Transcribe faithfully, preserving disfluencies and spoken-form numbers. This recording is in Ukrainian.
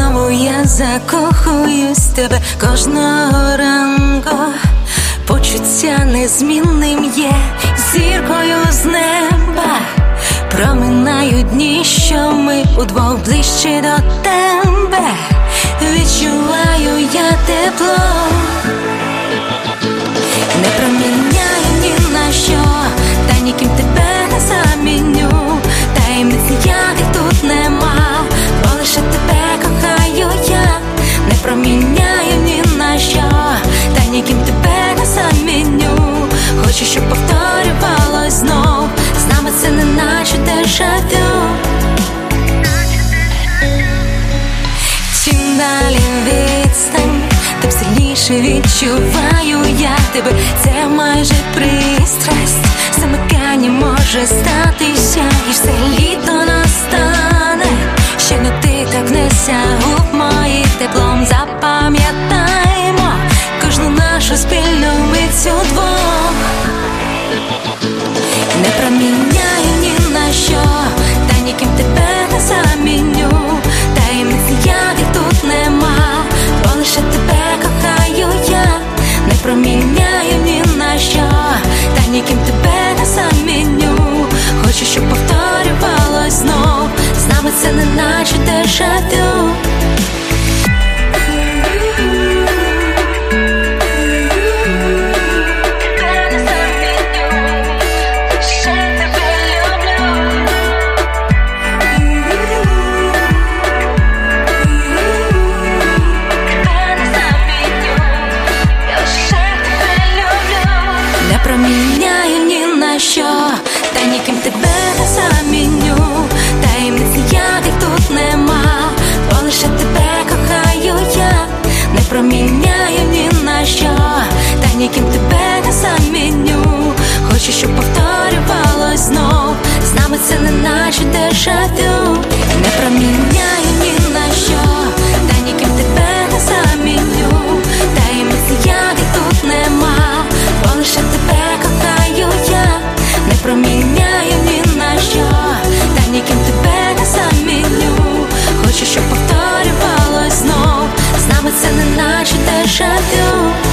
знову я закохуюсь в тебе кожного ранку. Почуття незмінним є зіркою з неба. Проминають дні, що ми удвох ближче до тебе. Відчуваю я тепло, не проміняю ні на що, та ніким тебе не заміню. Таємниць ніяких тут нема, бо лише тебе кохаю я. Не проміняю ні на що, та ніким тебе не заміню. Хочу, щоб повторювалось знов, з нами це не наче дежавю. Чим далі відстань, тим сильніше відчуваю я тебе. Це майже пристрасть, замикання може статися, і все літо настане. Ще не ти так не сягу в мої теплом. Запам'ятаймо кожну нашу спільну мить удвох. Не проміняю ні на що, та ніким тебе не заміню. Таємниць ніяких тут нема, бо лише тебе кохаю я. Не проміняю ні на що, та ніким тебе не заміню. Хочу, щоб повторювалось знов, з нами це не наче дежавю. Не проміняю ні на що, та ніким тебе не заміню. Таємниць ніяких тут нема, бо лише тебе кохаю я. Не проміняю ні на що, та ніким тебе не заміню. Хочу, щоб повторювалось знов, з нами це не наче дежавю. Не проміняю ні на що, та ніким тебе не заміню. Таємниць ніяких тут нема, бо лише тебе кохаю я. Не проміняю ні на що, та ніким тебе не заміню. Хочу, щоб повторювалось знов, з нами це не наче дежавю.